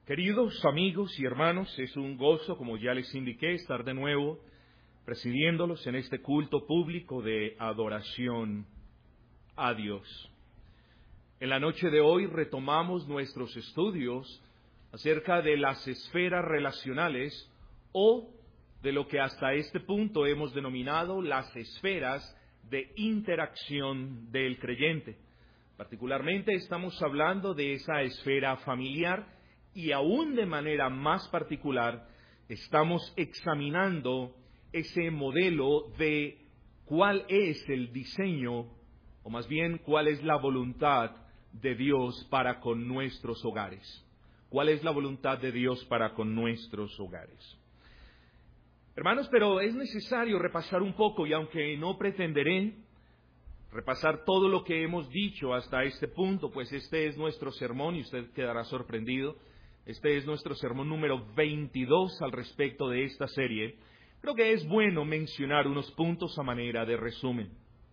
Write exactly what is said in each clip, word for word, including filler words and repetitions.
Queridos amigos y hermanos, es un gozo, como ya les indiqué, estar de nuevo presidiéndolos en este culto público de adoración a Dios. En la noche de hoy retomamos nuestros estudios acerca de las esferas relacionales o de lo que hasta este punto hemos denominado las esferas de interacción del creyente. Particularmente estamos hablando de esa esfera familiar y aún de manera más particular estamos examinando ese modelo de cuál es el diseño, o más bien cuál es la voluntad de Dios para con nuestros hogares. ¿Cuál es la voluntad de Dios para con nuestros hogares? Hermanos, pero es necesario repasar un poco, y aunque no pretenderé repasar todo lo que hemos dicho hasta este punto, pues este es nuestro sermón y usted quedará sorprendido. Este es nuestro sermón número veintidós al respecto de esta serie. Creo que es bueno mencionar unos puntos a manera de resumen.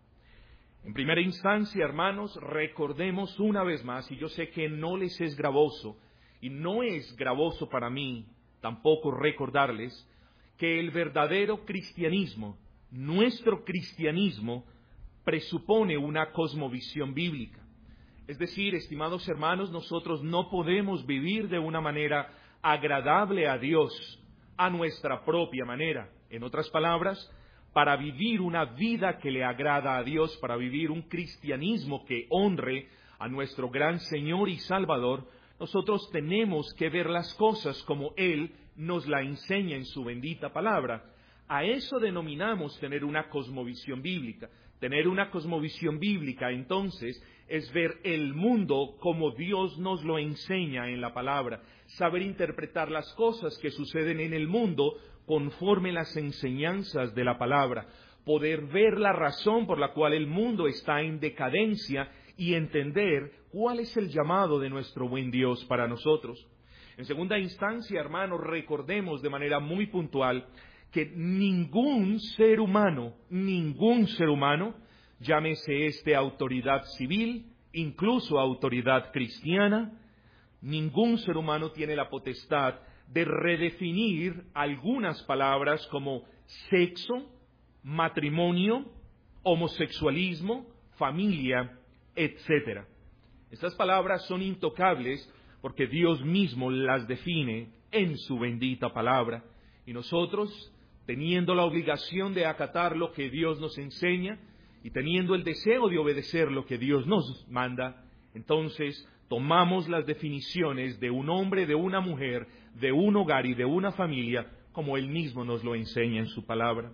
En primera instancia, hermanos, recordemos una vez más, y yo sé que no les es gravoso, y no es gravoso para mí tampoco recordarles, que el verdadero cristianismo, nuestro cristianismo, presupone una cosmovisión bíblica. Es decir, estimados hermanos, nosotros no podemos vivir de una manera agradable a Dios, a nuestra propia manera. En otras palabras, para vivir una vida que le agrada a Dios, para vivir un cristianismo que honre a nuestro gran Señor y Salvador, nosotros tenemos que ver las cosas como Él nos la enseña en su bendita palabra. A eso denominamos tener una cosmovisión bíblica. Tener una cosmovisión bíblica, entonces, es ver el mundo como Dios nos lo enseña en la palabra. Saber interpretar las cosas que suceden en el mundo conforme las enseñanzas de la palabra. Poder ver la razón por la cual el mundo está en decadencia y entender cuál es el llamado de nuestro buen Dios para nosotros. En segunda instancia, hermanos, recordemos de manera muy puntual que ningún ser humano, ningún ser humano, llámese este autoridad civil, incluso autoridad cristiana, ningún ser humano tiene la potestad de redefinir algunas palabras como sexo, matrimonio, homosexualismo, familia, etcétera. Estas palabras son intocables porque Dios mismo las define en su bendita palabra. Y nosotros, teniendo la obligación de acatar lo que Dios nos enseña y teniendo el deseo de obedecer lo que Dios nos manda, entonces tomamos las definiciones de un hombre, de una mujer, de un hogar y de una familia, como Él mismo nos lo enseña en su palabra.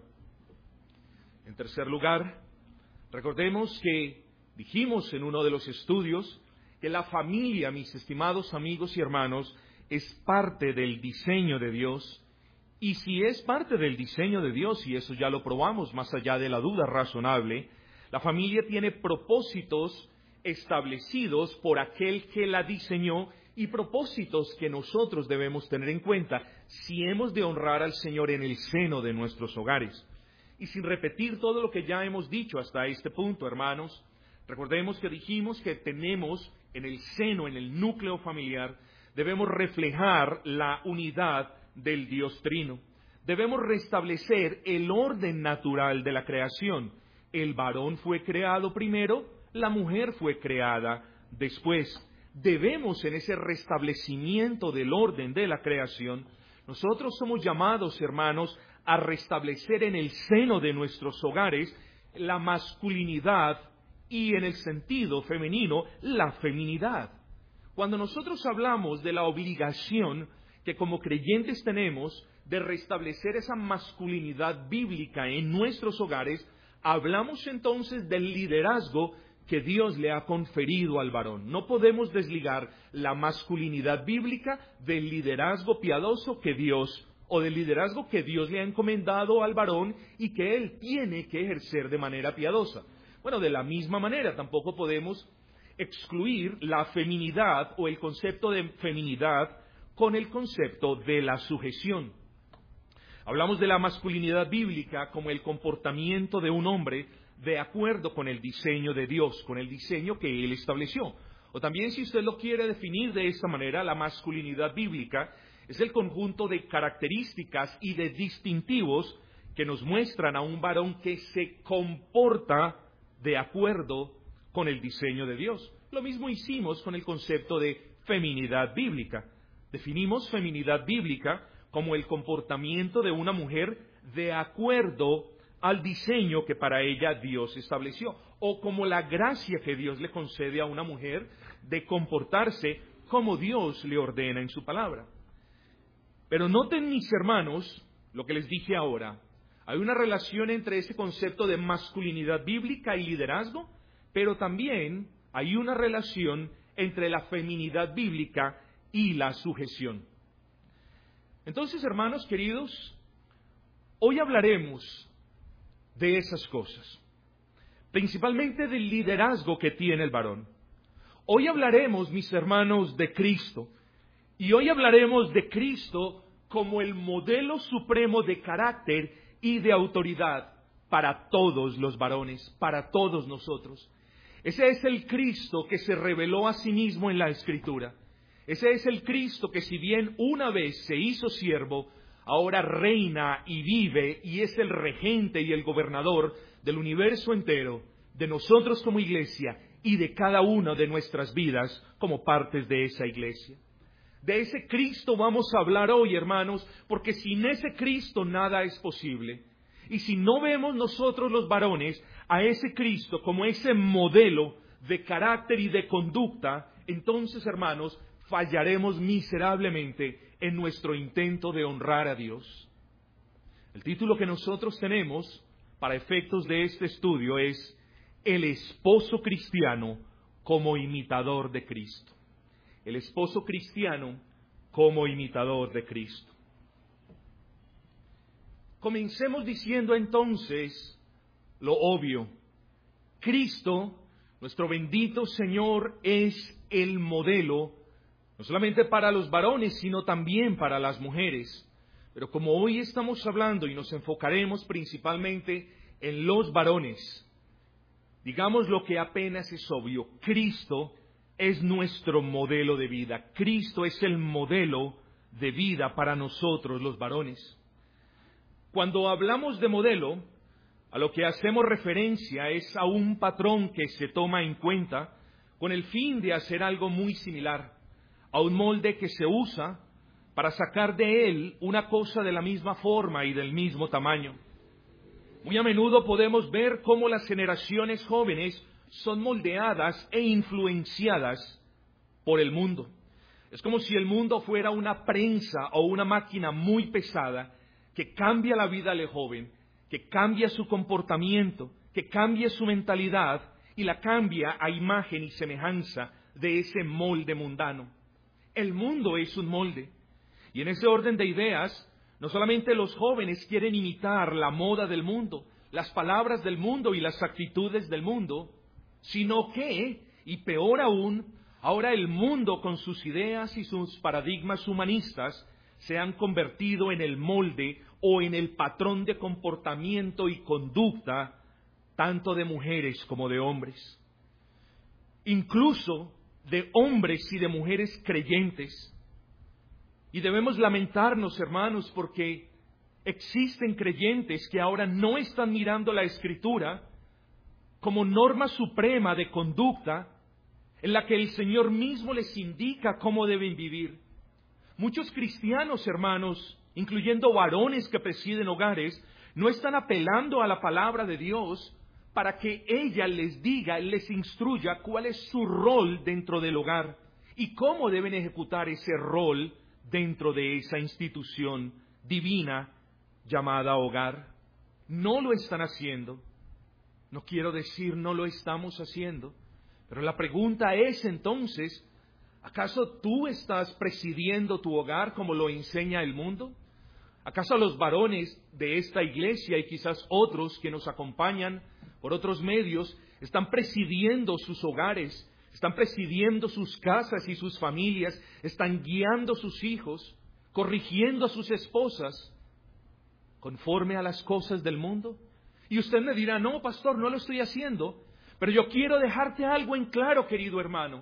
En tercer lugar, recordemos que dijimos en uno de los estudios que la familia, mis estimados amigos y hermanos, es parte del diseño de Dios. Y si es parte del diseño de Dios, y eso ya lo probamos más allá de la duda razonable, la familia tiene propósitos establecidos por aquel que la diseñó y propósitos que nosotros debemos tener en cuenta si hemos de honrar al Señor en el seno de nuestros hogares. Y sin repetir todo lo que ya hemos dicho hasta este punto, hermanos, recordemos que dijimos que tenemos en el seno, en el núcleo familiar, debemos reflejar la unidad del Dios Trino. Debemos restablecer el orden natural de la creación. El varón fue creado primero, la mujer fue creada después. Debemos, en ese restablecimiento del orden de la creación, nosotros somos llamados, hermanos, a restablecer en el seno de nuestros hogares la masculinidad y en el sentido femenino la feminidad. Cuando nosotros hablamos de la obligación que como creyentes tenemos de restablecer esa masculinidad bíblica en nuestros hogares, hablamos entonces del liderazgo que Dios le ha conferido al varón. No podemos desligar la masculinidad bíblica del liderazgo piadoso que Dios, o del liderazgo que Dios le ha encomendado al varón y que él tiene que ejercer de manera piadosa. Bueno, de la misma manera tampoco podemos excluir la feminidad o el concepto de feminidad con el concepto de la sujeción. Hablamos de la masculinidad bíblica como el comportamiento de un hombre de acuerdo con el diseño de Dios, con el diseño que Él estableció. O también, si usted lo quiere definir de esta manera, la masculinidad bíblica es el conjunto de características y de distintivos que nos muestran a un varón que se comporta de acuerdo con el diseño de Dios. Lo mismo hicimos con el concepto de feminidad bíblica. Definimos feminidad bíblica como el comportamiento de una mujer de acuerdo al diseño que para ella Dios estableció, o como la gracia que Dios le concede a una mujer de comportarse como Dios le ordena en su palabra. Pero noten, mis hermanos, lo que les dije ahora. Hay una relación entre ese concepto de masculinidad bíblica y liderazgo, pero también hay una relación entre la feminidad bíblica y la sujeción. Entonces, hermanos queridos, hoy hablaremos de esas cosas, principalmente del liderazgo que tiene el varón. Hoy hablaremos, mis hermanos, de Cristo, y hoy hablaremos de Cristo como el modelo supremo de carácter y de autoridad para todos los varones, para todos nosotros. Ese es el Cristo que se reveló a sí mismo en la Escritura. Ese es el Cristo que, si bien una vez se hizo siervo, ahora reina y vive y es el regente y el gobernador del universo entero, de nosotros como iglesia y de cada una de nuestras vidas como partes de esa iglesia. De ese Cristo vamos a hablar hoy, hermanos, porque sin ese Cristo nada es posible. Y si no vemos nosotros los varones a ese Cristo como ese modelo de carácter y de conducta, entonces, hermanos, fallaremos miserablemente en nuestro intento de honrar a Dios. El título que nosotros tenemos para efectos de este estudio es El esposo cristiano como imitador de Cristo. El esposo cristiano como imitador de Cristo. Comencemos diciendo entonces lo obvio. Cristo, nuestro bendito Señor, es el modelo, no solamente para los varones, sino también para las mujeres. Pero como hoy estamos hablando y nos enfocaremos principalmente en los varones, digamos lo que apenas es obvio: Cristo es nuestro modelo de vida. Cristo es el modelo de vida para nosotros los varones. Cuando hablamos de modelo, a lo que hacemos referencia es a un patrón que se toma en cuenta con el fin de hacer algo muy similar, a un molde que se usa para sacar de él una cosa de la misma forma y del mismo tamaño. Muy a menudo podemos ver cómo las generaciones jóvenes son moldeadas e influenciadas por el mundo. Es como si el mundo fuera una prensa o una máquina muy pesada que cambia la vida del joven, que cambia su comportamiento, que cambia su mentalidad y la cambia a imagen y semejanza de ese molde mundano. El mundo es un molde. Y en ese orden de ideas, no solamente los jóvenes quieren imitar la moda del mundo, las palabras del mundo y las actitudes del mundo, sino que, y peor aún, ahora el mundo con sus ideas y sus paradigmas humanistas se han convertido en el molde o en el patrón de comportamiento y conducta tanto de mujeres como de hombres. Incluso de hombres y de mujeres creyentes. Y debemos lamentarnos, hermanos, porque existen creyentes que ahora no están mirando la Escritura como norma suprema de conducta en la que el Señor mismo les indica cómo deben vivir. Muchos cristianos, hermanos, incluyendo varones que presiden hogares, no están apelando a la palabra de Dios para que ella les diga, les instruya cuál es su rol dentro del hogar y cómo deben ejecutar ese rol dentro de esa institución divina llamada hogar. No lo están haciendo. No quiero decir no lo estamos haciendo, pero la pregunta es entonces, ¿acaso tú estás presidiendo tu hogar como lo enseña el mundo? ¿Acaso los varones de esta iglesia y quizás otros que nos acompañan por otros medios están presidiendo sus hogares, están presidiendo sus casas y sus familias, están guiando a sus hijos, corrigiendo a sus esposas conforme a las cosas del mundo? Y usted me dirá, no, pastor, no lo estoy haciendo, pero yo quiero dejarte algo en claro, querido hermano.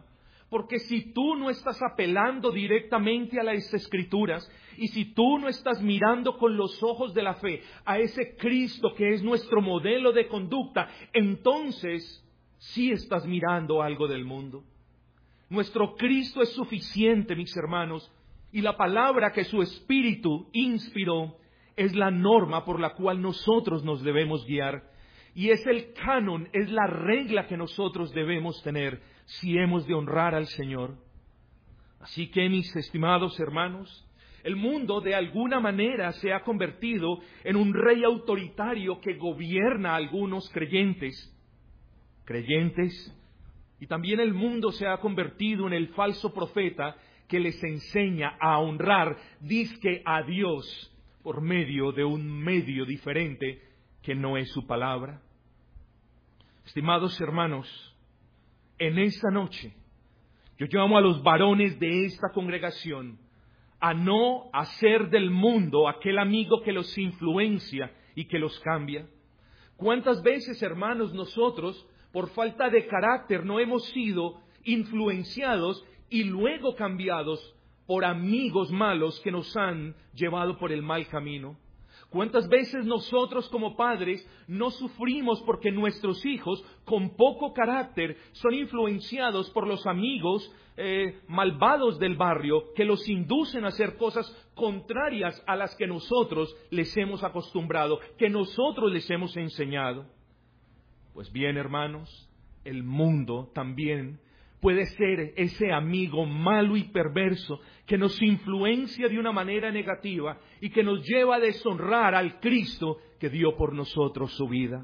Porque si tú no estás apelando directamente a las Escrituras, y si tú no estás mirando con los ojos de la fe a ese Cristo que es nuestro modelo de conducta, entonces sí estás mirando algo del mundo. Nuestro Cristo es suficiente, mis hermanos, y la palabra que su Espíritu inspiró es la norma por la cual nosotros nos debemos guiar. Y es el canon, es la regla que nosotros debemos tener si hemos de honrar al Señor. Así que, mis estimados hermanos, el mundo de alguna manera se ha convertido en un rey autoritario que gobierna a algunos creyentes. Creyentes. Y también el mundo se ha convertido en el falso profeta que les enseña a honrar, dizque a Dios, por medio de un medio diferente que no es su palabra. Estimados hermanos, en esta noche yo llamo a los varones de esta congregación a no hacer del mundo aquel amigo que los influencia y que los cambia. ¿Cuántas veces, hermanos, nosotros, por falta de carácter, no hemos sido influenciados y luego cambiados por amigos malos que nos han llevado por el mal camino? ¿Cuántas veces nosotros como padres no sufrimos porque nuestros hijos con poco carácter son influenciados por los amigos eh, malvados del barrio que los inducen a hacer cosas contrarias a las que nosotros les hemos acostumbrado, que nosotros les hemos enseñado? Pues bien, hermanos, el mundo también puede ser ese amigo malo y perverso que nos influencia de una manera negativa y que nos lleva a deshonrar al Cristo que dio por nosotros su vida.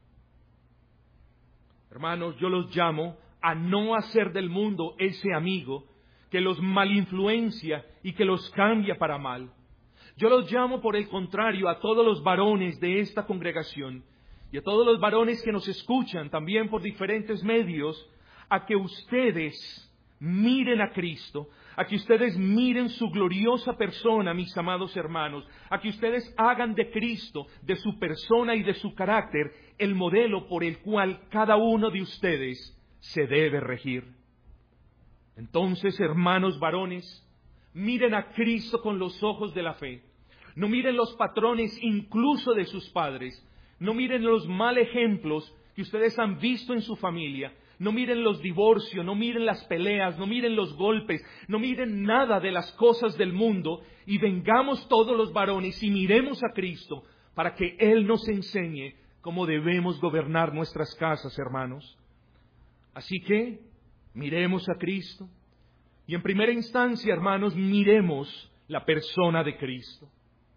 Hermanos, yo los llamo a no hacer del mundo ese amigo que los malinfluencia y que los cambia para mal. Yo los llamo, por el contrario, a todos los varones de esta congregación y a todos los varones que nos escuchan también por diferentes medios, a que ustedes miren a Cristo, a que ustedes miren su gloriosa persona, mis amados hermanos, a que ustedes hagan de Cristo, de su persona y de su carácter, el modelo por el cual cada uno de ustedes se debe regir. Entonces, hermanos varones, miren a Cristo con los ojos de la fe. No miren los patrones incluso de sus padres. No miren los mal ejemplos que ustedes han visto en su familia. No miren los divorcios, no miren las peleas, no miren los golpes, no miren nada de las cosas del mundo, y vengamos todos los varones y miremos a Cristo para que Él nos enseñe cómo debemos gobernar nuestras casas, hermanos. Así que miremos a Cristo y en primera instancia, hermanos, miremos la persona de Cristo.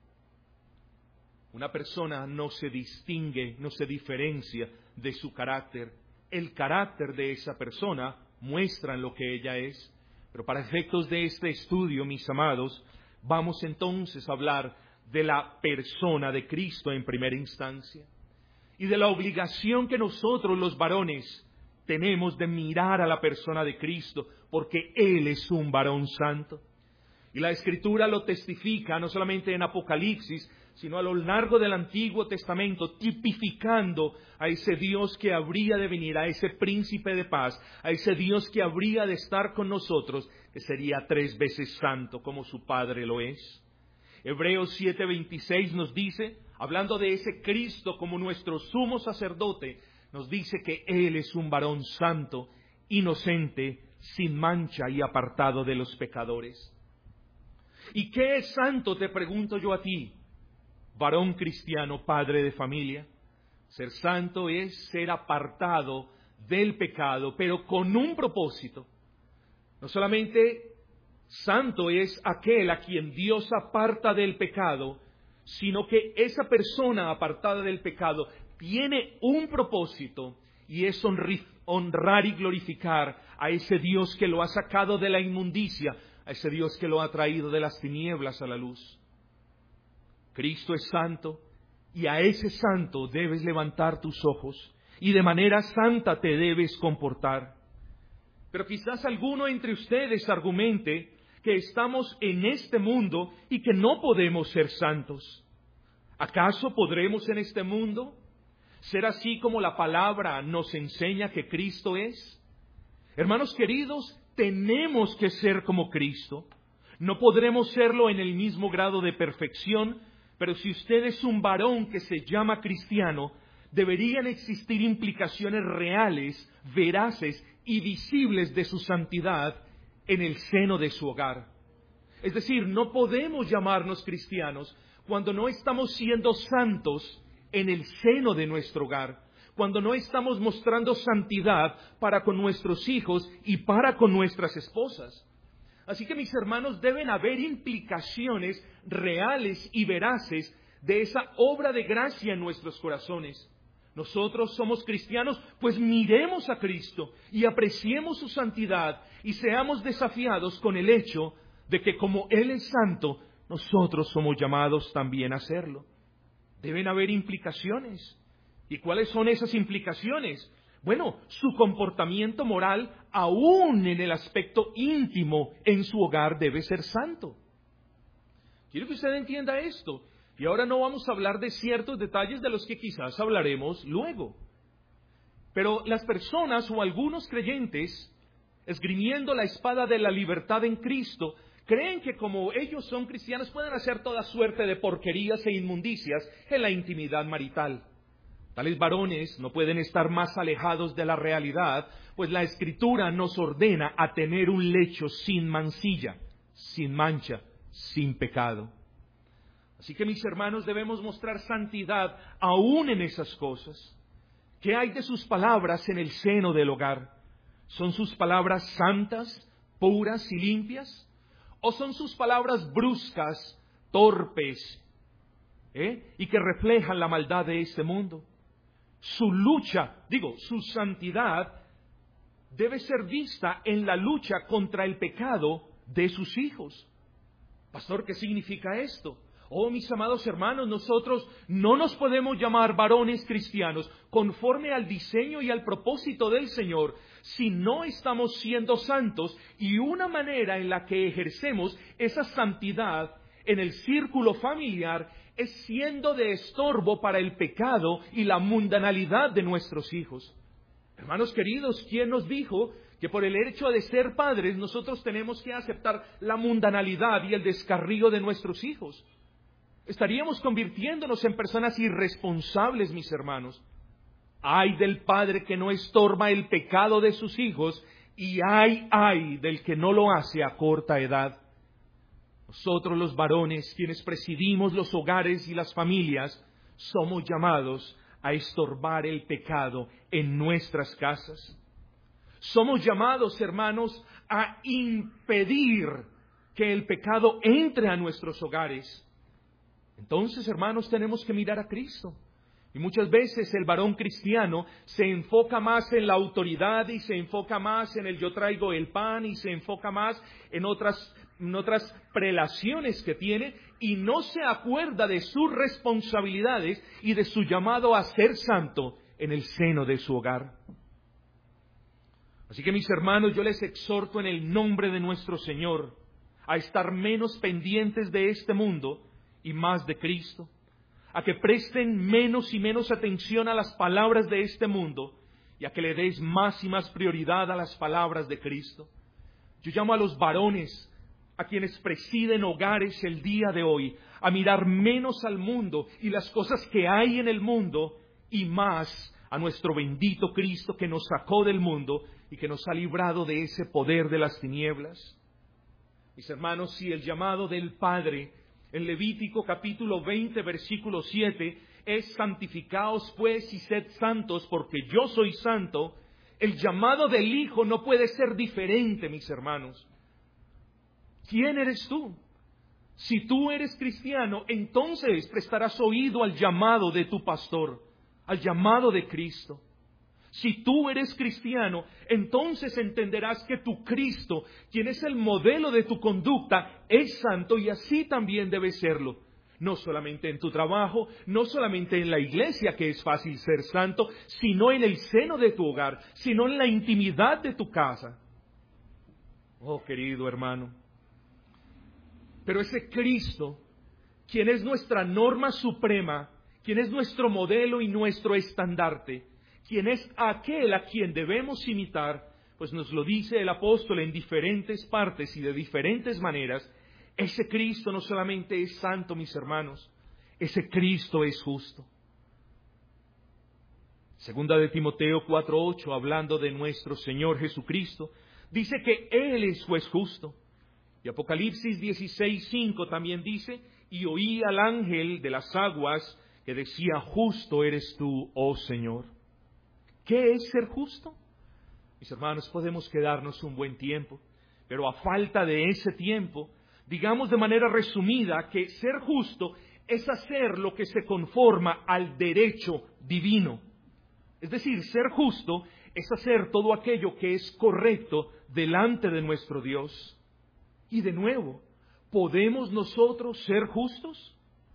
Una persona no se distingue, no se diferencia de su carácter. El carácter de esa persona muestra lo que ella es. Pero para efectos de este estudio, mis amados, vamos entonces a hablar de la persona de Cristo en primera instancia y de la obligación que nosotros los varones tenemos de mirar a la persona de Cristo, porque Él es un varón santo. Y la Escritura lo testifica no solamente en Apocalipsis, sino a lo largo del Antiguo Testamento, tipificando a ese Dios que habría de venir, a ese príncipe de paz, a ese Dios que habría de estar con nosotros, que sería tres veces santo como su Padre lo es. Hebreos siete veintiséis nos dice, hablando de ese Cristo como nuestro sumo sacerdote, nos dice que Él es un varón santo, inocente, sin mancha y apartado de los pecadores. ¿Y qué es santo? Te pregunto yo a ti, varón cristiano, padre de familia. Ser santo es ser apartado del pecado, pero con un propósito. No solamente santo es aquel a quien Dios aparta del pecado, sino que esa persona apartada del pecado tiene un propósito, y es honrar y glorificar a ese Dios que lo ha sacado de la inmundicia, a ese Dios que lo ha traído de las tinieblas a la luz. Cristo es santo, y a ese santo debes levantar tus ojos, y de manera santa te debes comportar. Pero quizás alguno entre ustedes argumente que estamos en este mundo y que no podemos ser santos. ¿Acaso podremos en este mundo ser así como la palabra nos enseña que Cristo es? Hermanos queridos, tenemos que ser como Cristo. No podremos serlo en el mismo grado de perfección, pero si usted es un varón que se llama cristiano, deberían existir implicaciones reales, veraces y visibles de su santidad en el seno de su hogar. Es decir, no podemos llamarnos cristianos cuando no estamos siendo santos en el seno de nuestro hogar, cuando no estamos mostrando santidad para con nuestros hijos y para con nuestras esposas. Así que, mis hermanos, deben haber implicaciones reales y veraces de esa obra de gracia en nuestros corazones. Nosotros somos cristianos, pues miremos a Cristo y apreciemos su santidad y seamos desafiados con el hecho de que como Él es santo, nosotros somos llamados también a hacerlo. Deben haber implicaciones. ¿Y cuáles son esas implicaciones? Bueno, su comportamiento moral, aún en el aspecto íntimo en su hogar, debe ser santo. Quiero que usted entienda esto. Y ahora no vamos a hablar de ciertos detalles de los que quizás hablaremos luego. Pero las personas o algunos creyentes, esgrimiendo la espada de la libertad en Cristo, creen que como ellos son cristianos pueden hacer toda suerte de porquerías e inmundicias en la intimidad marital. Tales varones no pueden estar más alejados de la realidad, pues la Escritura nos ordena a tener un lecho sin mancilla, sin mancha, sin pecado. Así que, mis hermanos, debemos mostrar santidad aún en esas cosas. ¿Qué hay de sus palabras en el seno del hogar? ¿Son sus palabras santas, puras y limpias? ¿O son sus palabras bruscas, torpes, ¿eh? y que reflejan la maldad de este mundo? Su lucha, digo, su santidad debe ser vista en la lucha contra el pecado de sus hijos. Pastor, ¿qué significa esto? Oh, mis amados hermanos, nosotros no nos podemos llamar varones cristianos conforme al diseño y al propósito del Señor si no estamos siendo santos, y una manera en la que ejercemos esa santidad en el círculo familiar es siendo de estorbo para el pecado y la mundanalidad de nuestros hijos. Hermanos queridos, ¿quién nos dijo que por el hecho de ser padres nosotros tenemos que aceptar la mundanalidad y el descarrío de nuestros hijos? Estaríamos convirtiéndonos en personas irresponsables, mis hermanos. Ay del padre que no estorba el pecado de sus hijos, y ay, ay del que no lo hace a corta edad. Nosotros los varones, quienes presidimos los hogares y las familias, somos llamados a estorbar el pecado en nuestras casas. Somos llamados, hermanos, a impedir que el pecado entre a nuestros hogares. Entonces, hermanos, tenemos que mirar a Cristo. Y muchas veces el varón cristiano se enfoca más en la autoridad y se enfoca más en el yo traigo el pan y se enfoca más en otras, en otras prelaciones que tiene y no se acuerda de sus responsabilidades y de su llamado a ser santo en el seno de su hogar. Así que, mis hermanos, yo les exhorto en el nombre de nuestro Señor a estar menos pendientes de este mundo y más de Cristo, a que presten menos y menos atención a las palabras de este mundo y a que le des más y más prioridad a las palabras de Cristo. Yo llamo a los varones, a quienes presiden hogares el día de hoy, a mirar menos al mundo y las cosas que hay en el mundo y más a nuestro bendito Cristo que nos sacó del mundo y que nos ha librado de ese poder de las tinieblas. Mis hermanos, si el llamado del Padre en Levítico capítulo veinte, versículo siete, es santificaos pues y sed santos porque yo soy santo, el llamado del Hijo no puede ser diferente, mis hermanos. ¿Quién eres tú? Si tú eres cristiano, entonces prestarás oído al llamado de tu pastor, al llamado de Cristo. Si tú eres cristiano, entonces entenderás que tu Cristo, quien es el modelo de tu conducta, es santo y así también debe serlo. No solamente en tu trabajo, no solamente en la iglesia, que es fácil ser santo, sino en el seno de tu hogar, sino en la intimidad de tu casa. Oh, querido hermano. Pero ese Cristo, quien es nuestra norma suprema, quien es nuestro modelo y nuestro estandarte, quien es aquel a quien debemos imitar, pues nos lo dice el apóstol en diferentes partes y de diferentes maneras. Ese Cristo no solamente es santo, mis hermanos, ese Cristo es justo. Segunda de Timoteo cuatro ocho, hablando de nuestro Señor Jesucristo, dice que Él es juez justo. Y Apocalipsis dieciséis cinco también dice, y oí al ángel de las aguas que decía, justo eres tú, oh Señor. ¿Qué es ser justo? Mis hermanos, podemos quedarnos un buen tiempo, pero a falta de ese tiempo, digamos de manera resumida que ser justo es hacer lo que se conforma al derecho divino. Es decir, ser justo es hacer todo aquello que es correcto delante de nuestro Dios. Y de nuevo, ¿podemos nosotros ser justos?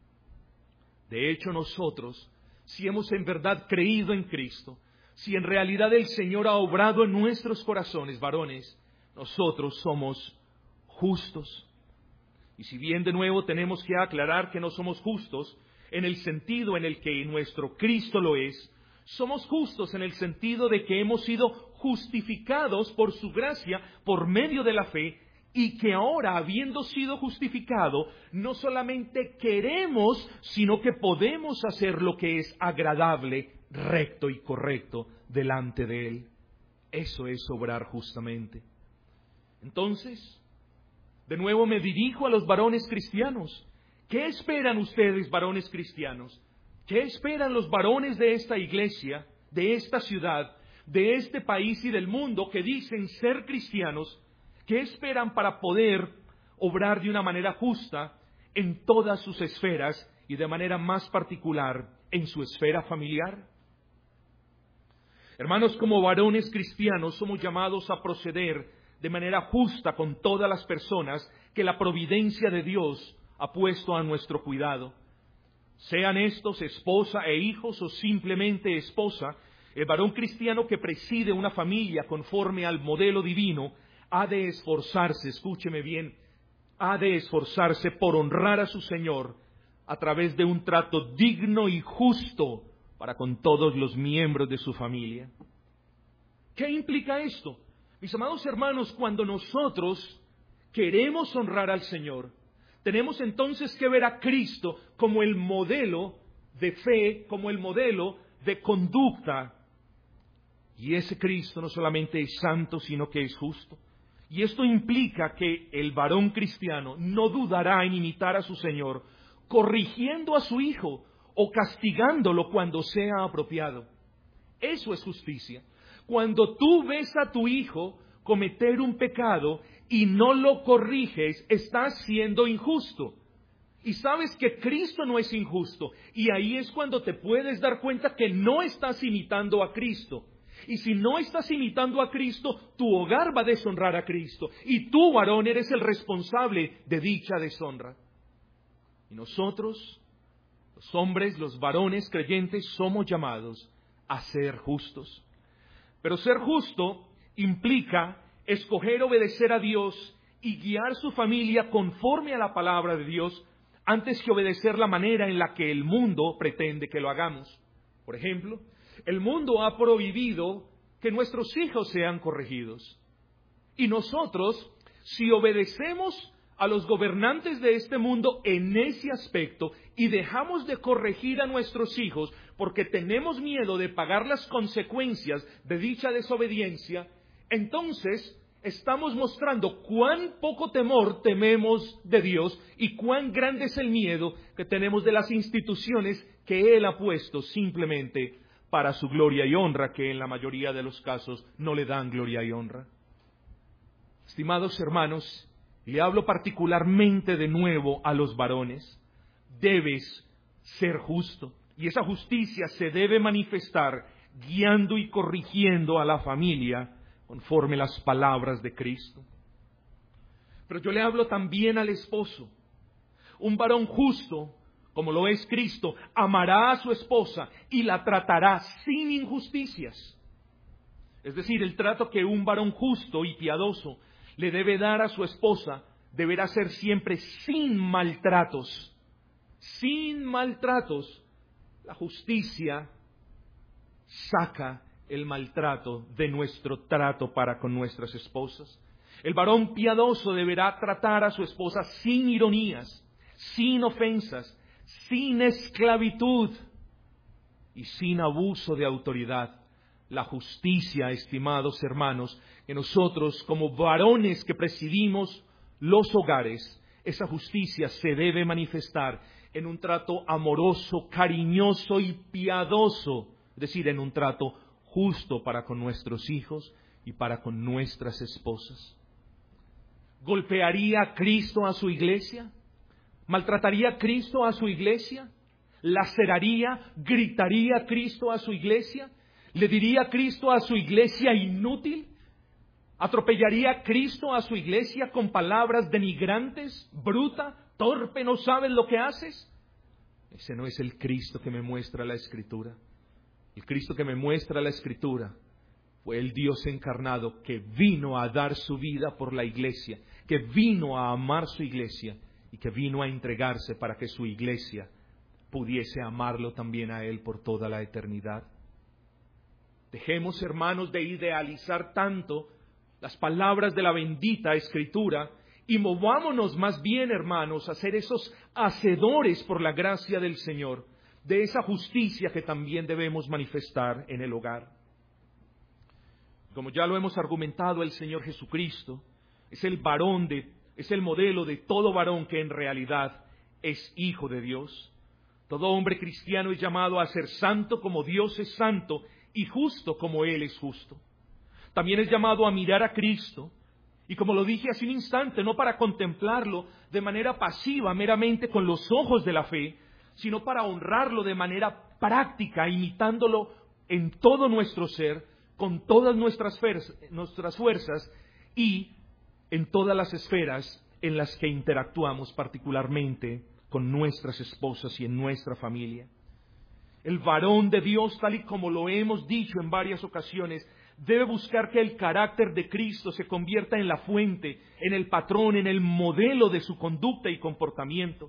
De hecho, nosotros, si hemos en verdad creído en Cristo, si en realidad el Señor ha obrado en nuestros corazones, varones, nosotros somos justos. Y si bien de nuevo tenemos que aclarar que no somos justos en el sentido en el que nuestro Cristo lo es, somos justos en el sentido de que hemos sido justificados por su gracia por medio de la fe, y que ahora, habiendo sido justificado, no solamente queremos, sino que podemos hacer lo que es agradable, recto y correcto delante de Él. Eso es obrar justamente. Entonces, de nuevo me dirijo a los varones cristianos. ¿Qué esperan ustedes, varones cristianos? ¿Qué esperan los varones de esta iglesia, de esta ciudad, de este país y del mundo que dicen ser cristianos? ¿Qué esperan para poder obrar de una manera justa en todas sus esferas y de manera más particular en su esfera familiar? Hermanos, como varones cristianos somos llamados a proceder de manera justa con todas las personas que la providencia de Dios ha puesto a nuestro cuidado. Sean estos esposa e hijos o simplemente esposa, el varón cristiano que preside una familia conforme al modelo divino ha de esforzarse, escúcheme bien, ha de esforzarse por honrar a su Señor a través de un trato digno y justo para con todos los miembros de su familia. ¿Qué implica esto? Mis amados hermanos, cuando nosotros queremos honrar al Señor, tenemos entonces que ver a Cristo como el modelo de fe, como el modelo de conducta. Y ese Cristo no solamente es santo, sino que es justo. Y esto implica que el varón cristiano no dudará en imitar a su Señor, corrigiendo a su hijo o castigándolo cuando sea apropiado. Eso es justicia. Cuando tú ves a tu hijo cometer un pecado y no lo corriges, estás siendo injusto. Y sabes que Cristo no es injusto. Y ahí es cuando te puedes dar cuenta que no estás imitando a Cristo. Y si no estás imitando a Cristo, tu hogar va a deshonrar a Cristo. Y tú, varón, eres el responsable de dicha deshonra. Y nosotros, los hombres, los varones creyentes, somos llamados a ser justos. Pero ser justo implica escoger obedecer a Dios y guiar su familia conforme a la palabra de Dios antes que obedecer la manera en la que el mundo pretende que lo hagamos. Por ejemplo, el mundo ha prohibido que nuestros hijos sean corregidos. Y nosotros, si obedecemos a los gobernantes de este mundo en ese aspecto y dejamos de corregir a nuestros hijos porque tenemos miedo de pagar las consecuencias de dicha desobediencia, entonces estamos mostrando cuán poco temor tememos de Dios y cuán grande es el miedo que tenemos de las instituciones que Él ha puesto simplemente para su gloria y honra, que en la mayoría de los casos no le dan gloria y honra. Estimados hermanos, le hablo particularmente de nuevo a los varones. Debes ser justo, y esa justicia se debe manifestar guiando y corrigiendo a la familia conforme las palabras de Cristo. Pero yo le hablo también al esposo. Un varón justo, como lo es Cristo, amará a su esposa y la tratará sin injusticias. Es decir, el trato que un varón justo y piadoso le debe dar a su esposa deberá ser siempre sin maltratos. Sin maltratos. La justicia saca el maltrato de nuestro trato para con nuestras esposas. El varón piadoso deberá tratar a su esposa sin ironías, sin ofensas, sin esclavitud y sin abuso de autoridad. La justicia, estimados hermanos, que nosotros como varones que presidimos los hogares, esa justicia se debe manifestar en un trato amoroso, cariñoso y piadoso, es decir, en un trato justo para con nuestros hijos y para con nuestras esposas. ¿Golpearía Cristo a su iglesia? ¿Maltrataría Cristo a su iglesia? ¿Laceraría, gritaría Cristo a su iglesia? ¿Le diría Cristo a su iglesia inútil? ¿Atropellaría Cristo a su iglesia con palabras denigrantes, bruta, torpe, no sabes lo que haces? Ese no es el Cristo que me muestra la Escritura. El Cristo que me muestra la Escritura fue el Dios encarnado que vino a dar su vida por la iglesia, que vino a amar su iglesia y que vino a entregarse para que su iglesia pudiese amarlo también a Él por toda la eternidad. Dejemos, hermanos, de idealizar tanto las palabras de la bendita Escritura y movámonos más bien, hermanos, a ser esos hacedores por la gracia del Señor, de esa justicia que también debemos manifestar en el hogar. Como ya lo hemos argumentado, el Señor Jesucristo es el varón de, es el modelo de todo varón que en realidad es hijo de Dios. Todo hombre cristiano es llamado a ser santo como Dios es santo y justo como Él es justo. También es llamado a mirar a Cristo, y como lo dije hace un instante, no para contemplarlo de manera pasiva, meramente con los ojos de la fe, sino para honrarlo de manera práctica, imitándolo en todo nuestro ser, con todas nuestras, nuestras fuerzas y en todas las esferas en las que interactuamos, particularmente con nuestras esposas y en nuestra familia. El varón de Dios, tal y como lo hemos dicho en varias ocasiones, debe buscar que el carácter de Cristo se convierta en la fuente, en el patrón, en el modelo de su conducta y comportamiento.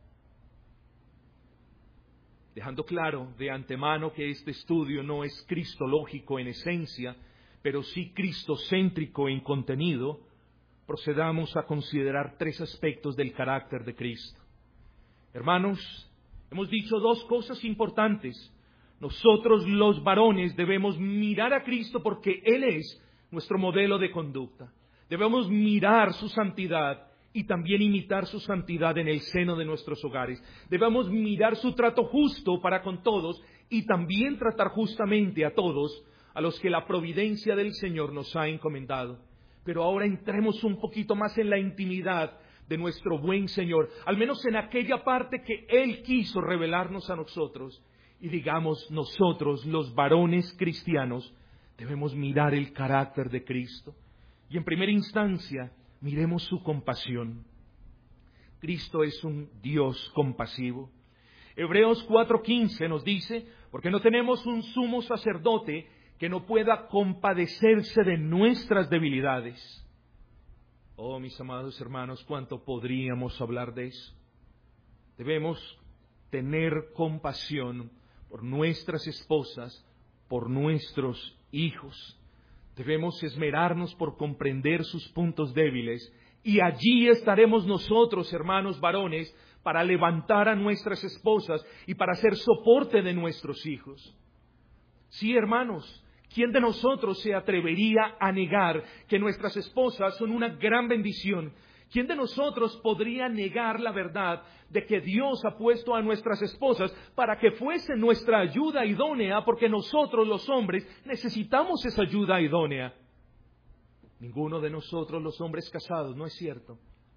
Dejando claro de antemano que este estudio no es cristológico en esencia, pero sí cristocéntrico en contenido, procedamos a considerar tres aspectos del carácter de Cristo. Hermanos, hemos dicho dos cosas importantes. Nosotros los varones debemos mirar a Cristo porque Él es nuestro modelo de conducta. Debemos mirar su santidad y también imitar su santidad en el seno de nuestros hogares. Debemos mirar su trato justo para con todos y también tratar justamente a todos a los que la providencia del Señor nos ha encomendado. Pero ahora entremos un poquito más en la intimidad de nuestro buen Señor, al menos en aquella parte que Él quiso revelarnos a nosotros. Y digamos, nosotros, los varones cristianos, debemos mirar el carácter de Cristo. Y en primera instancia, miremos su compasión. Cristo es un Dios compasivo. Hebreos cuatro quince nos dice, porque no tenemos un sumo sacerdote que no pueda compadecerse de nuestras debilidades. Oh, mis amados hermanos, cuánto podríamos hablar de eso. Debemos tener compasión por nuestras esposas, por nuestros hijos. Debemos esmerarnos por comprender sus puntos débiles y allí estaremos nosotros, hermanos varones, para levantar a nuestras esposas y para ser soporte de nuestros hijos. Sí, hermanos, ¿quién de nosotros se atrevería a negar que nuestras esposas son una gran bendición? ¿Quién de nosotros podría negar la verdad de que Dios ha puesto a nuestras esposas para que fuese nuestra ayuda idónea, porque nosotros los hombres necesitamos esa ayuda idónea? Ninguno de nosotros los hombres casados, ¿no es cierto?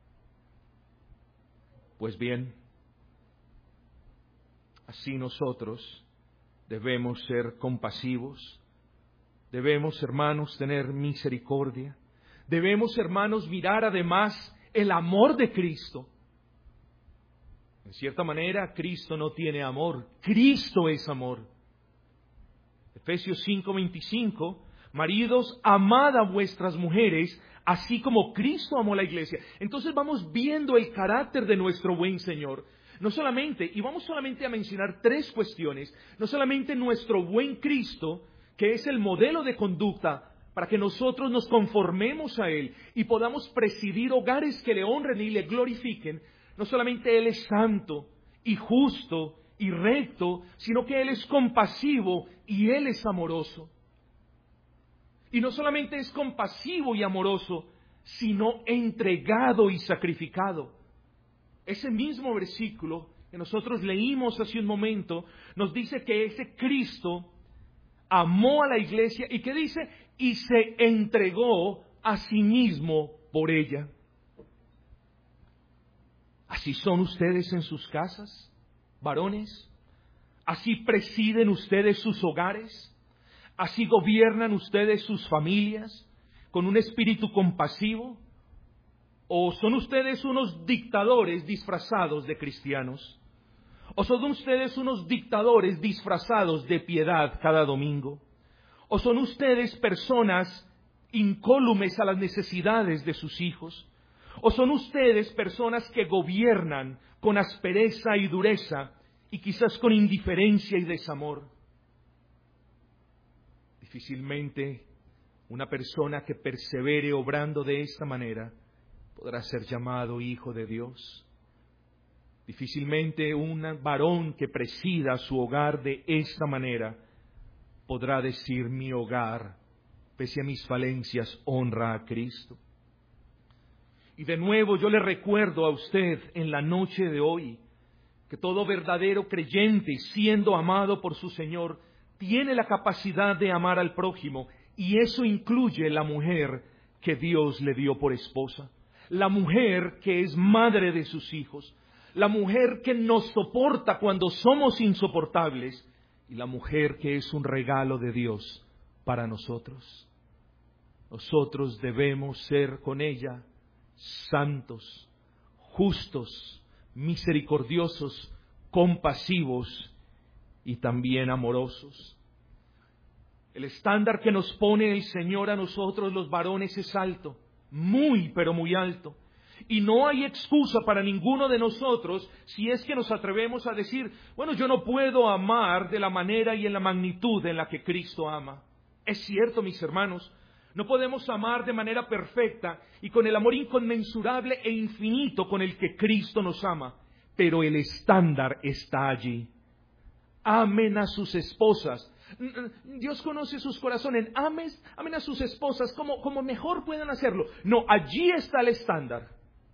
Pues bien, así nosotros debemos ser compasivos, debemos, hermanos, tener misericordia, debemos, hermanos, mirar además el amor de Cristo. En cierta manera, Cristo no tiene amor, Cristo es amor. Efesios cinco veinticinco, maridos, amad a vuestras mujeres, así como Cristo amó la iglesia. Entonces vamos viendo el carácter de nuestro buen Señor. No solamente, y vamos solamente a mencionar tres cuestiones, no solamente nuestro buen Cristo que es el modelo de conducta para que nosotros nos conformemos a Él y podamos presidir hogares que le honren y le glorifiquen. No solamente Él es santo y justo y recto, sino que Él es compasivo y Él es amoroso. Y no solamente es compasivo y amoroso, sino entregado y sacrificado. Ese mismo versículo que nosotros leímos hace un momento nos dice que ese Cristo amó a la iglesia y que dice, y se entregó a sí mismo por ella. ¿Así son ustedes en sus casas, varones? ¿Así presiden ustedes sus hogares? ¿Así gobiernan ustedes sus familias con un espíritu compasivo? ¿O son ustedes unos dictadores disfrazados de cristianos? ¿O son ustedes unos dictadores disfrazados de piedad cada domingo? ¿O son ustedes personas incólumes a las necesidades de sus hijos? ¿O son ustedes personas que gobiernan con aspereza y dureza y quizás con indiferencia y desamor? Difícilmente una persona que persevere obrando de esta manera podrá ser llamado hijo de Dios. Difícilmente un varón que presida su hogar de esta manera podrá decir: mi hogar, pese a mis falencias, honra a Cristo. Y de nuevo yo le recuerdo a usted en la noche de hoy que todo verdadero creyente, siendo amado por su Señor, tiene la capacidad de amar al prójimo, y eso incluye la mujer que Dios le dio por esposa, la mujer que es madre de sus hijos, la mujer que nos soporta cuando somos insoportables, y la mujer que es un regalo de Dios para nosotros. Nosotros debemos ser con ella santos, justos, misericordiosos, compasivos y también amorosos. El estándar que nos pone el Señor a nosotros los varones es alto, muy pero muy alto. Y no hay excusa para ninguno de nosotros si es que nos atrevemos a decir: bueno, yo no puedo amar de la manera y en la magnitud en la que Cristo ama. Es cierto, mis hermanos, no podemos amar de manera perfecta y con el amor inconmensurable e infinito con el que Cristo nos ama, pero el estándar está allí. Amen a sus esposas. Dios conoce sus corazones. Amen, amen a sus esposas como, como mejor puedan hacerlo. No, allí está el estándar.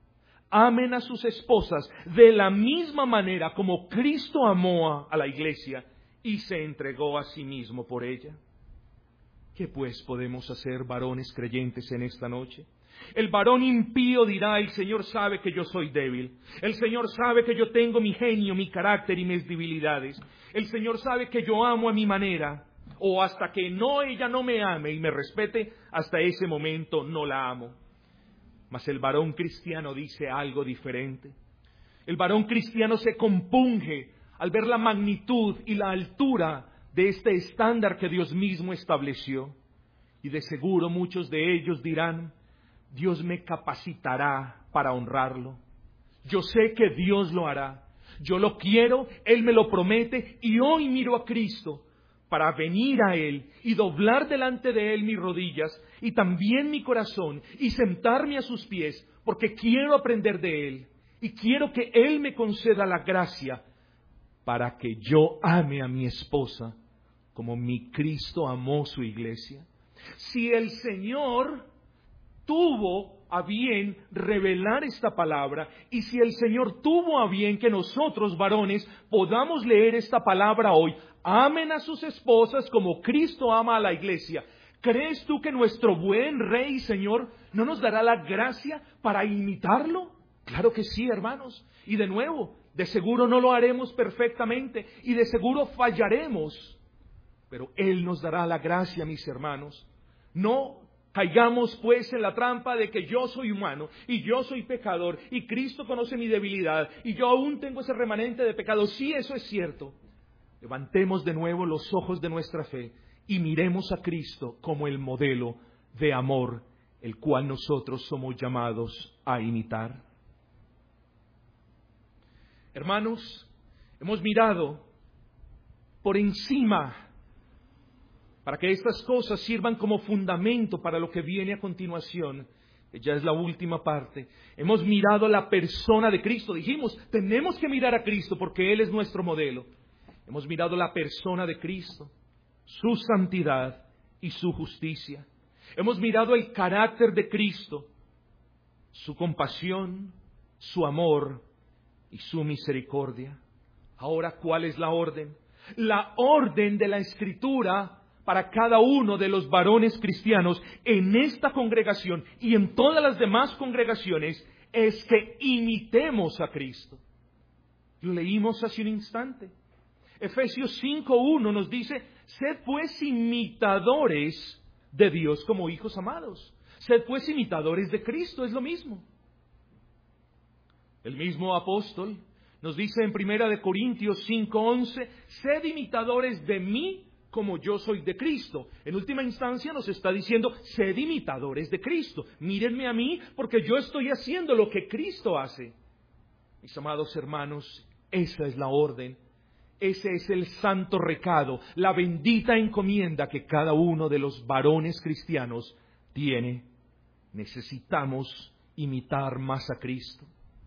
Amen a sus esposas de la misma manera como Cristo amó a, a la iglesia y se entregó a sí mismo por ella. ¿Qué pues podemos hacer, varones creyentes, en esta noche? El varón impío dirá: el Señor sabe que yo soy débil. El Señor sabe que yo tengo mi genio, mi carácter y mis debilidades. El Señor sabe que yo amo a mi manera. O hasta que no ella no me ame y me respete, hasta ese momento no la amo. Mas el varón cristiano dice algo diferente. El varón cristiano se compunge al ver la magnitud y la altura de este estándar que Dios mismo estableció. Y de seguro muchos de ellos dirán: Dios me capacitará para honrarlo. Yo sé que Dios lo hará. Yo lo quiero, Él me lo promete, y hoy miro a Cristo para venir a Él y doblar delante de Él mis rodillas y también mi corazón y sentarme a sus pies, porque quiero aprender de Él y quiero que Él me conceda la gracia para que yo ame a mi esposa como mi Cristo amó su iglesia. Si el Señor tuvo a bien revelar esta palabra, y si el Señor tuvo a bien que nosotros, varones, podamos leer esta palabra hoy: amen a sus esposas como Cristo ama a la iglesia, ¿crees tú que nuestro buen Rey y Señor no nos dará la gracia para imitarlo? Claro que sí, hermanos. Y de nuevo, de seguro no lo haremos perfectamente y de seguro fallaremos, pero Él nos dará la gracia, mis hermanos. No caigamos pues en la trampa de que yo soy humano y yo soy pecador y Cristo conoce mi debilidad y yo aún tengo ese remanente de pecado. Sí, eso es cierto. Levantemos de nuevo los ojos de nuestra fe y miremos a Cristo como el modelo de amor, el cual nosotros somos llamados a imitar. Hermanos, hemos mirado por encima para que estas cosas sirvan como fundamento para lo que viene a continuación. Ya es la última parte. Hemos mirado la persona de Cristo. Dijimos, tenemos que mirar a Cristo porque Él es nuestro modelo. Hemos mirado la persona de Cristo, su santidad y su justicia. Hemos mirado el carácter de Cristo, su compasión, su amor y su misericordia. Ahora, ¿cuál es la orden? La orden de la Escritura para cada uno de los varones cristianos en esta congregación y en todas las demás congregaciones es que imitemos a Cristo. Lo leímos hace un instante. Efesios cinco uno nos dice, sed pues imitadores de Dios como hijos amados. Sed pues imitadores de Cristo, es lo mismo. El mismo apóstol nos dice en primera de Corintios cinco once, sed imitadores de mí como yo soy de Cristo. En última instancia nos está diciendo, sed imitadores de Cristo. Mírenme a mí porque yo estoy haciendo lo que Cristo hace. Mis amados hermanos, esa es la orden. Ese es el santo recado, la bendita encomienda que cada uno de los varones cristianos tiene. Necesitamos imitar más a Cristo.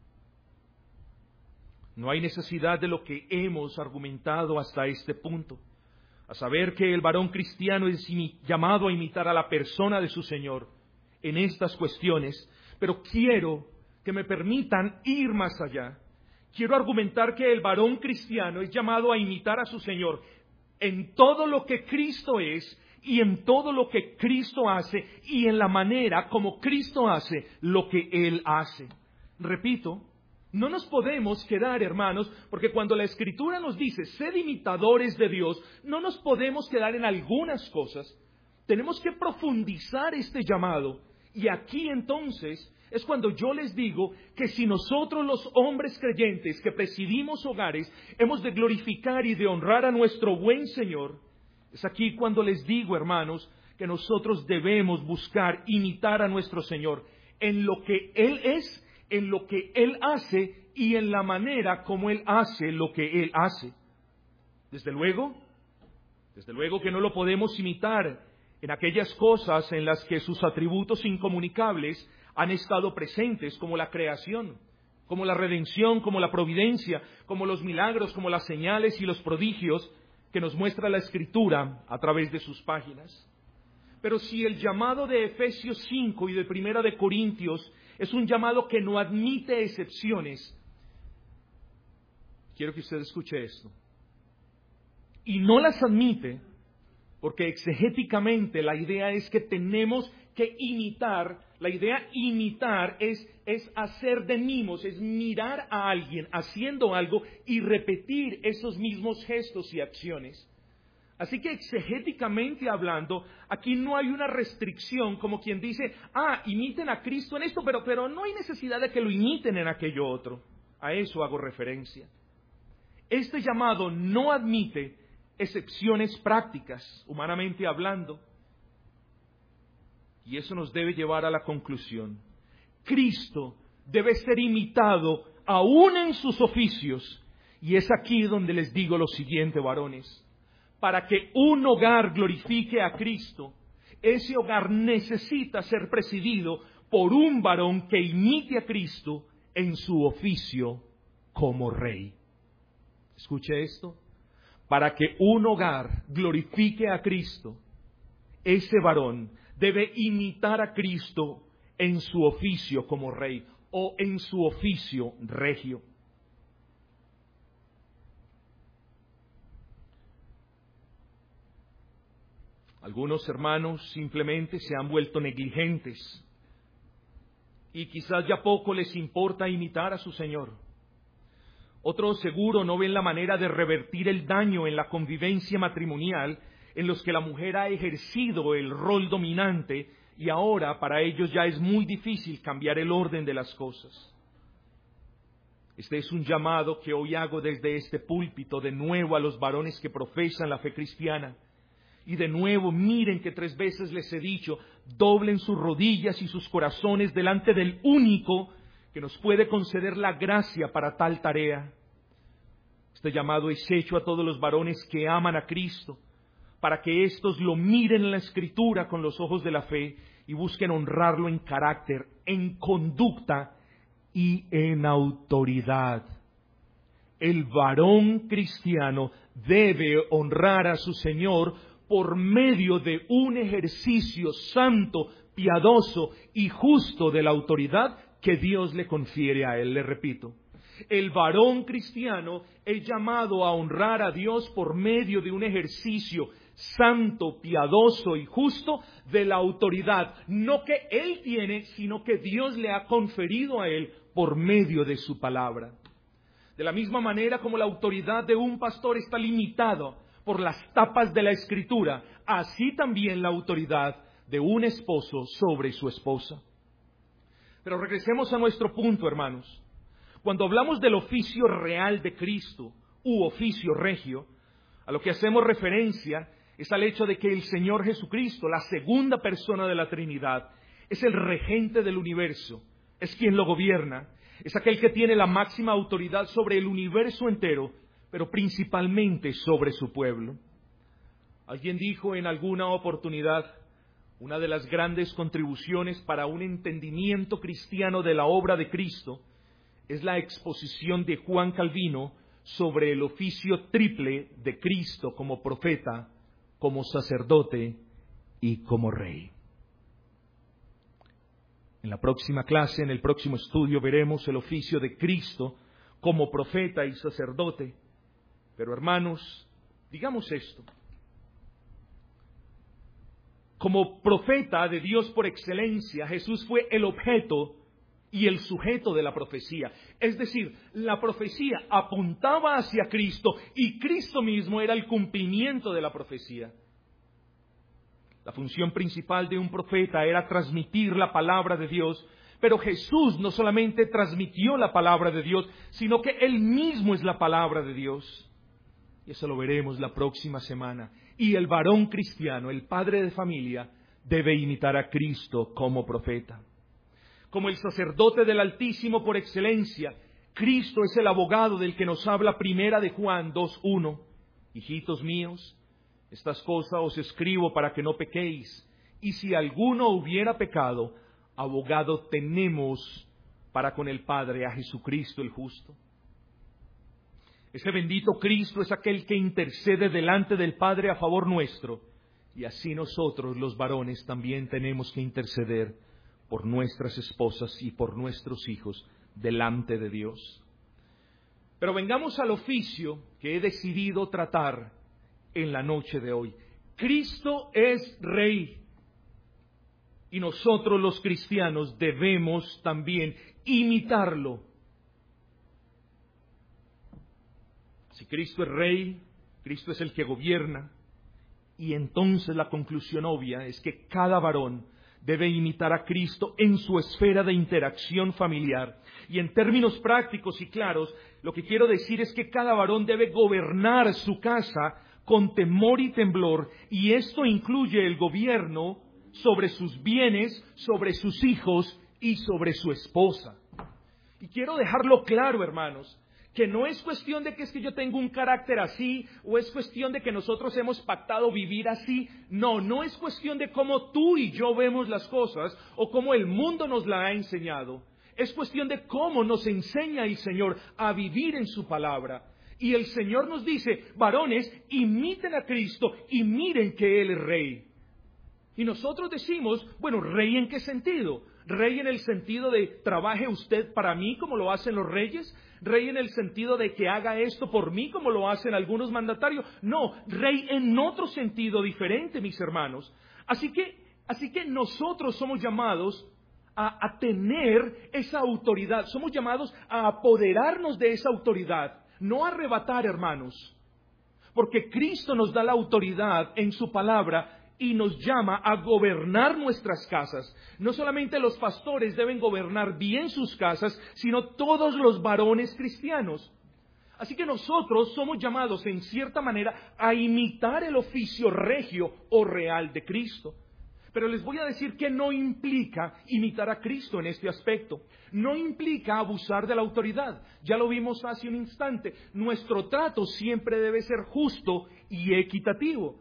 No hay necesidad de lo que hemos argumentado hasta este punto, a saber que el varón cristiano es llamado a imitar a la persona de su Señor en estas cuestiones, pero quiero que me permitan ir más allá. Quiero argumentar que el varón cristiano es llamado a imitar a su Señor en todo lo que Cristo es y en todo lo que Cristo hace y en la manera como Cristo hace lo que Él hace. Repito, no nos podemos quedar, hermanos, porque cuando la Escritura nos dice, sed imitadores de Dios, no nos podemos quedar en algunas cosas. Tenemos que profundizar este llamado. Y aquí entonces es cuando yo les digo que si nosotros los hombres creyentes que presidimos hogares hemos de glorificar y de honrar a nuestro buen Señor, es aquí cuando les digo, hermanos, que nosotros debemos buscar imitar a nuestro Señor en lo que Él es, en lo que Él hace y en la manera como Él hace lo que Él hace. Desde luego, desde luego que no lo podemos imitar en aquellas cosas en las que sus atributos incomunicables han estado presentes, como la creación, como la redención, como la providencia, como los milagros, como las señales y los prodigios que nos muestra la Escritura a través de sus páginas. Pero si el llamado de Efesios cinco y de Primera de Corintios es un llamado que no admite excepciones, quiero que usted escuche esto. Y no las admite porque exegéticamente la idea es que tenemos que imitar. La idea imitar es, es hacer de mimos, es mirar a alguien haciendo algo y repetir esos mismos gestos y acciones. Así que exegéticamente hablando, aquí no hay una restricción como quien dice, ah, imiten a Cristo en esto, pero, pero no hay necesidad de que lo imiten en aquello otro. A eso hago referencia. Este llamado no admite excepciones prácticas, humanamente hablando. Y eso nos debe llevar a la conclusión. Cristo debe ser imitado aún en sus oficios. Y es aquí donde les digo lo siguiente, varones. Para que un hogar glorifique a Cristo, ese hogar necesita ser presidido por un varón que imite a Cristo en su oficio como rey. Escuche esto. Para que un hogar glorifique a Cristo, ese varón debe imitar a Cristo en su oficio como rey o en su oficio regio. Algunos hermanos simplemente se han vuelto negligentes y quizás ya poco les importa imitar a su Señor. Otros seguro no ven la manera de revertir el daño en la convivencia matrimonial en los que la mujer ha ejercido el rol dominante y ahora para ellos ya es muy difícil cambiar el orden de las cosas. Este es un llamado que hoy hago desde este púlpito de nuevo a los varones que profesan la fe cristiana. Y de nuevo, miren que tres veces les he dicho, doblen sus rodillas y sus corazones delante del único que nos puede conceder la gracia para tal tarea. Este llamado es hecho a todos los varones que aman a Cristo, para que éstos lo miren en la Escritura con los ojos de la fe y busquen honrarlo en carácter, en conducta y en autoridad. El varón cristiano debe honrar a su Señor por medio de un ejercicio santo, piadoso y justo de la autoridad que Dios le confiere a él. Le repito, el varón cristiano es llamado a honrar a Dios por medio de un ejercicio santo, piadoso y justo de la autoridad, no que él tiene, sino que Dios le ha conferido a él por medio de su palabra. De la misma manera como la autoridad de un pastor está limitada por las tapas de la Escritura, así también la autoridad de un esposo sobre su esposa. Pero regresemos a nuestro punto, hermanos. Cuando hablamos del oficio real de Cristo, u oficio regio, a lo que hacemos referencia es al hecho de que el Señor Jesucristo, la segunda persona de la Trinidad, es el regente del universo, es quien lo gobierna, es aquel que tiene la máxima autoridad sobre el universo entero, pero principalmente sobre su pueblo. Alguien dijo en alguna oportunidad, una de las grandes contribuciones para un entendimiento cristiano de la obra de Cristo es la exposición de Juan Calvino sobre el oficio triple de Cristo como profeta, como sacerdote y como rey. En la próxima clase, en el próximo estudio, veremos el oficio de Cristo como profeta y sacerdote. Pero hermanos, digamos esto. Como profeta de Dios por excelencia, Jesús fue el objeto y el sujeto de la profecía. Es decir, la profecía apuntaba hacia Cristo y Cristo mismo era el cumplimiento de la profecía. La función principal de un profeta era transmitir la palabra de Dios, pero Jesús no solamente transmitió la palabra de Dios, sino que Él mismo es la palabra de Dios. Y eso lo veremos la próxima semana. Y el varón cristiano, el padre de familia, debe imitar a Cristo como profeta. Como el sacerdote del Altísimo por excelencia, Cristo es el abogado del que nos habla Primera de Juan dos uno. Hijitos míos, estas cosas os escribo para que no pequéis. Y si alguno hubiera pecado, abogado tenemos para con el Padre a Jesucristo el justo. Ese bendito Cristo es aquel que intercede delante del Padre a favor nuestro. Y así nosotros, los varones, también tenemos que interceder por nuestras esposas y por nuestros hijos delante de Dios. Pero vengamos al oficio que he decidido tratar en la noche de hoy. Cristo es Rey. Y nosotros los cristianos debemos también imitarlo. Si Cristo es Rey, Cristo es el que gobierna. Y entonces la conclusión obvia es que cada varón debe imitar a Cristo en su esfera de interacción familiar. Y en términos prácticos y claros, lo que quiero decir es que cada varón debe gobernar su casa con temor y temblor, y esto incluye el gobierno sobre sus bienes, sobre sus hijos y sobre su esposa. Y quiero dejarlo claro, hermanos, que no es cuestión de que es que yo tengo un carácter así, o es cuestión de que nosotros hemos pactado vivir así. No, no es cuestión de cómo tú y yo vemos las cosas, o cómo el mundo nos la ha enseñado. Es cuestión de cómo nos enseña el Señor a vivir en su palabra. Y el Señor nos dice, varones, imiten a Cristo y miren que Él es Rey. Y nosotros decimos, bueno, ¿Rey en qué sentido? ¿Rey en el sentido de trabaje usted para mí como lo hacen los reyes? ¿Rey en el sentido de que haga esto por mí como lo hacen algunos mandatarios? No, Rey en otro sentido diferente, mis hermanos. Así que, así que nosotros somos llamados a, a tener esa autoridad, somos llamados a apoderarnos de esa autoridad. No arrebatar, hermanos, porque Cristo nos da la autoridad en su palabra y nos llama a gobernar nuestras casas. No solamente los pastores deben gobernar bien sus casas, sino todos los varones cristianos. Así que nosotros somos llamados en cierta manera a imitar el oficio regio o real de Cristo. Pero les voy a decir que no implica imitar a Cristo en este aspecto. No implica abusar de la autoridad. Ya lo vimos hace un instante. Nuestro trato siempre debe ser justo y equitativo.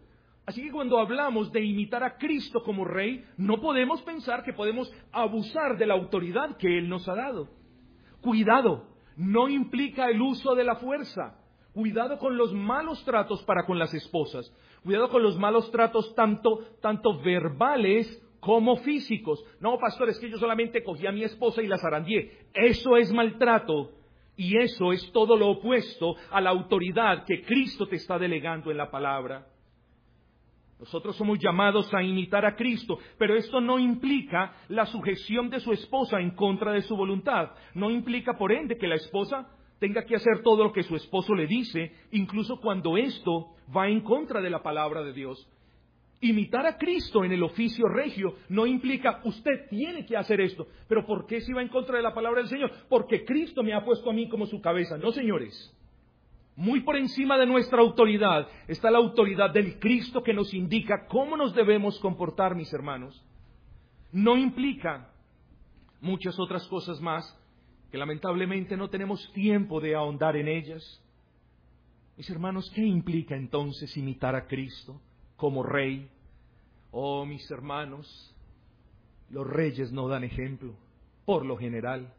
Así que cuando hablamos de imitar a Cristo como Rey, no podemos pensar que podemos abusar de la autoridad que Él nos ha dado. Cuidado, no implica el uso de la fuerza. Cuidado con los malos tratos para con las esposas. Cuidado con los malos tratos tanto, tanto verbales como físicos. No, pastor, es que yo solamente cogí a mi esposa y la zarandeé. Eso es maltrato y eso es todo lo opuesto a la autoridad que Cristo te está delegando en la palabra. Nosotros somos llamados a imitar a Cristo, pero esto no implica la sujeción de su esposa en contra de su voluntad. No implica, por ende, que la esposa tenga que hacer todo lo que su esposo le dice, incluso cuando esto va en contra de la palabra de Dios. Imitar a Cristo en el oficio regio no implica, usted tiene que hacer esto. ¿Pero por qué si va en contra de la palabra del Señor? Porque Cristo me ha puesto a mí como su cabeza. No, señores. Muy por encima de nuestra autoridad está la autoridad del Cristo que nos indica cómo nos debemos comportar, mis hermanos. No implica muchas otras cosas más que lamentablemente no tenemos tiempo de ahondar en ellas. Mis hermanos, ¿qué implica entonces imitar a Cristo como Rey? Oh, mis hermanos, los reyes no dan ejemplo, por lo general.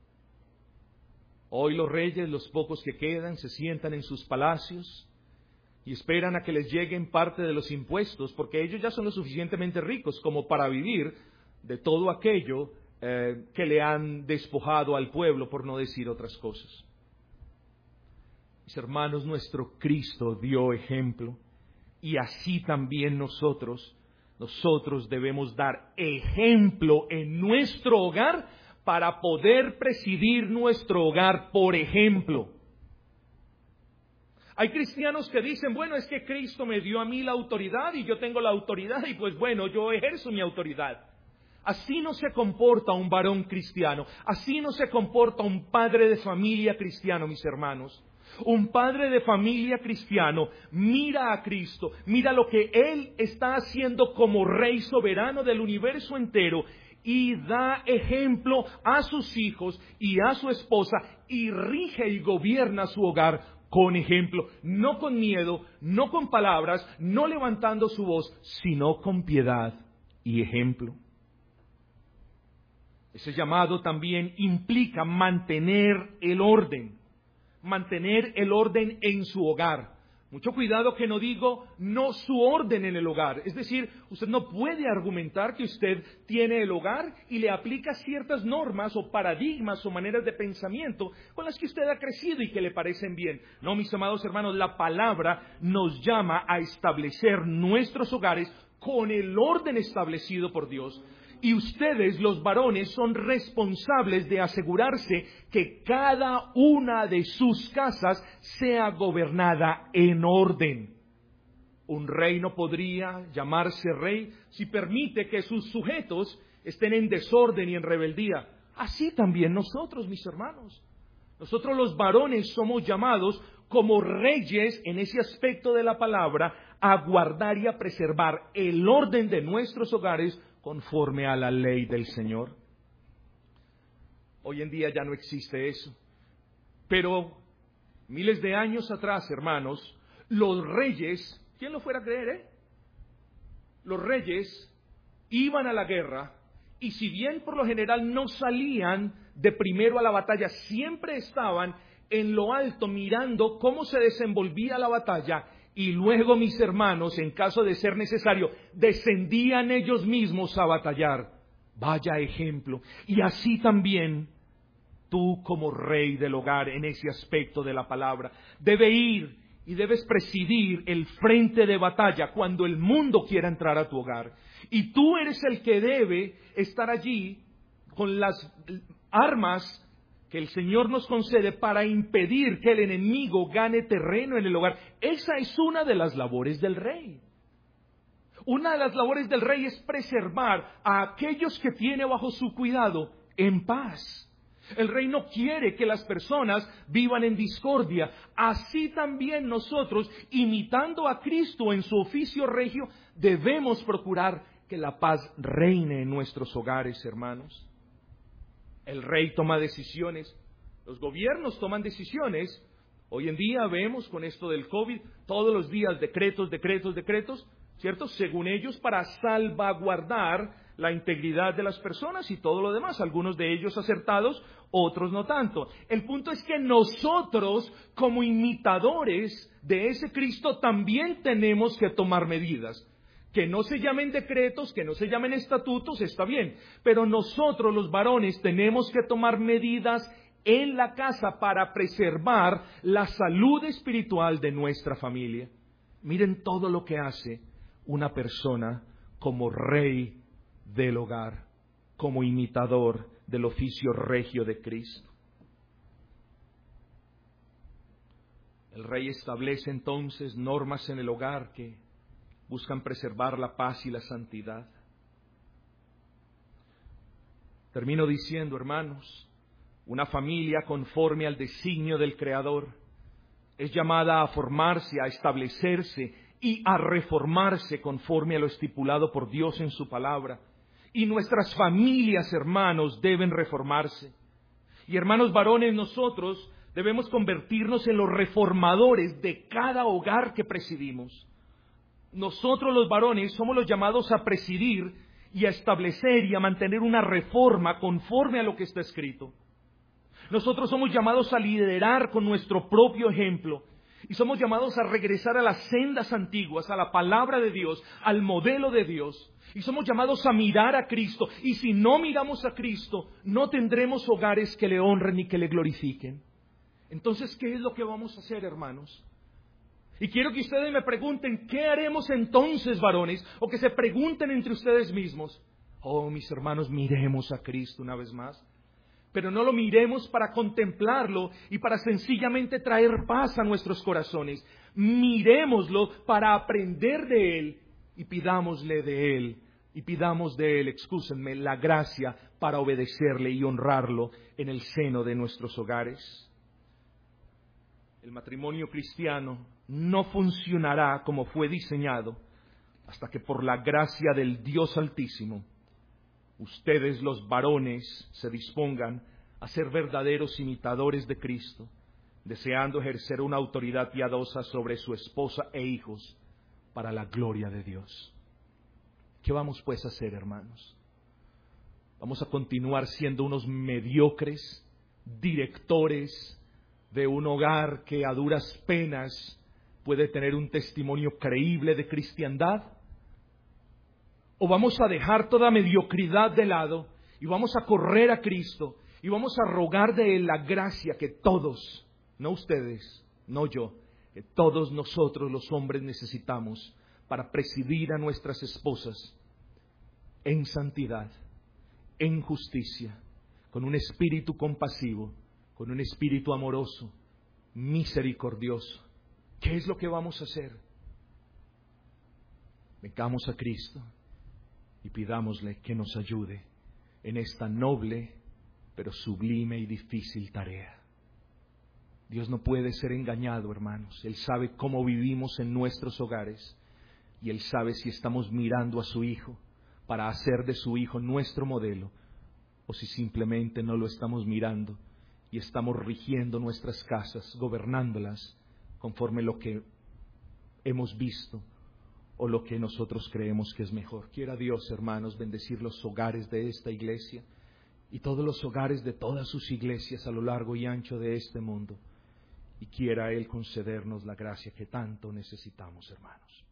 Hoy los reyes, los pocos que quedan, se sientan en sus palacios y esperan a que les lleguen parte de los impuestos, porque ellos ya son lo suficientemente ricos como para vivir de todo aquello eh, que le han despojado al pueblo, por no decir otras cosas. Mis hermanos, nuestro Cristo dio ejemplo y así también nosotros, nosotros debemos dar ejemplo en nuestro hogar para poder presidir nuestro hogar, por ejemplo. Hay cristianos que dicen, bueno, es que Cristo me dio a mí la autoridad y yo tengo la autoridad y pues bueno, yo ejerzo mi autoridad. Así no se comporta un varón cristiano, así no se comporta un padre de familia cristiano, mis hermanos. Un padre de familia cristiano mira a Cristo, mira lo que Él está haciendo como Rey soberano del universo entero y da ejemplo a sus hijos y a su esposa y rige y gobierna su hogar con ejemplo, no con miedo, no con palabras, no levantando su voz, sino con piedad y ejemplo. Ese llamado también implica mantener el orden, mantener el orden en su hogar. Mucho cuidado que no digo no su orden en el hogar. Es decir, usted no puede argumentar que usted tiene el hogar y le aplica ciertas normas o paradigmas o maneras de pensamiento con las que usted ha crecido y que le parecen bien. No, mis amados hermanos, la palabra nos llama a establecer nuestros hogares con el orden establecido por Dios. Y ustedes, los varones, son responsables de asegurarse que cada una de sus casas sea gobernada en orden. Un rey no podría llamarse rey si permite que sus sujetos estén en desorden y en rebeldía. Así también nosotros, mis hermanos. Nosotros los varones somos llamados como reyes en ese aspecto de la palabra a guardar y a preservar el orden de nuestros hogares conforme a la ley del Señor. Hoy en día ya no existe eso. Pero miles de años atrás, hermanos, los reyes, ¿quién lo fuera a creer, eh? Los reyes iban a la guerra y si bien por lo general no salían de primero a la batalla, siempre estaban en lo alto mirando cómo se desenvolvía la batalla. Y luego, mis hermanos, en caso de ser necesario, descendían ellos mismos a batallar. Vaya ejemplo. Y así también, tú como rey del hogar, en ese aspecto de la palabra, debe ir y debes presidir el frente de batalla cuando el mundo quiera entrar a tu hogar. Y tú eres el que debe estar allí con las armas que el Señor nos concede para impedir que el enemigo gane terreno en el hogar. Esa es una de las labores del rey. Una de las labores del rey es preservar a aquellos que tiene bajo su cuidado en paz. El rey no quiere que las personas vivan en discordia. Así también nosotros, imitando a Cristo en su oficio regio, debemos procurar que la paz reine en nuestros hogares, hermanos. El rey toma decisiones, los gobiernos toman decisiones. Hoy en día vemos con esto del COVID, todos los días decretos, decretos, decretos. ¿cierto? Según ellos, para salvaguardar la integridad de las personas y todo lo demás. Algunos de ellos acertados, otros no tanto. El punto es que nosotros, como imitadores de ese Cristo, también tenemos que tomar medidas. Que no se llamen decretos, que no se llamen estatutos, está bien. Pero nosotros, los varones, tenemos que tomar medidas en la casa para preservar la salud espiritual de nuestra familia. Miren todo lo que hace una persona como rey del hogar, como imitador del oficio regio de Cristo. El rey establece entonces normas en el hogar que buscan preservar la paz y la santidad. Termino diciendo, hermanos, una familia conforme al designio del Creador es llamada a formarse, a establecerse y a reformarse conforme a lo estipulado por Dios en su palabra. Y nuestras familias, hermanos, deben reformarse. Y hermanos varones, nosotros debemos convertirnos en los reformadores de cada hogar que presidimos. Nosotros los varones somos los llamados a presidir y a establecer y a mantener una reforma conforme a lo que está escrito. Nosotros somos llamados a liderar con nuestro propio ejemplo y somos llamados a regresar a las sendas antiguas, a la palabra de Dios, al modelo de Dios. Y somos llamados a mirar a Cristo. Y si no miramos a Cristo, no tendremos hogares que le honren ni que le glorifiquen. Entonces, ¿qué es lo que vamos a hacer, hermanos? Y quiero que ustedes me pregunten, ¿qué haremos entonces, varones? O que se pregunten entre ustedes mismos. Oh, mis hermanos, miremos a Cristo una vez más. Pero no lo miremos para contemplarlo y para sencillamente traer paz a nuestros corazones. Miremoslo para aprender de Él y pidámosle de Él. Y pidamos de Él, excúsenme, la gracia para obedecerle y honrarlo en el seno de nuestros hogares. El matrimonio cristiano no funcionará como fue diseñado hasta que por la gracia del Dios Altísimo ustedes los varones se dispongan a ser verdaderos imitadores de Cristo, deseando ejercer una autoridad piadosa sobre su esposa e hijos para la gloria de Dios. ¿Qué vamos pues a hacer, hermanos? ¿Vamos a continuar siendo unos mediocres directores de un hogar que a duras penas puede tener un testimonio creíble de cristiandad? ¿O vamos a dejar toda mediocridad de lado y vamos a correr a Cristo y vamos a rogar de Él la gracia que todos, no ustedes, no yo, que todos nosotros los hombres necesitamos para presidir a nuestras esposas en santidad, en justicia, con un espíritu compasivo, con un espíritu amoroso, misericordioso? ¿Qué es lo que vamos a hacer? Vengamos a Cristo y pidámosle que nos ayude en esta noble, pero sublime y difícil tarea. Dios no puede ser engañado, hermanos. Él sabe cómo vivimos en nuestros hogares y Él sabe si estamos mirando a su Hijo para hacer de su Hijo nuestro modelo o si simplemente no lo estamos mirando y estamos rigiendo nuestras casas, gobernándolas conforme lo que hemos visto o lo que nosotros creemos que es mejor. Quiera Dios, hermanos, bendecir los hogares de esta iglesia y todos los hogares de todas sus iglesias a lo largo y ancho de este mundo. Y quiera Él concedernos la gracia que tanto necesitamos, hermanos.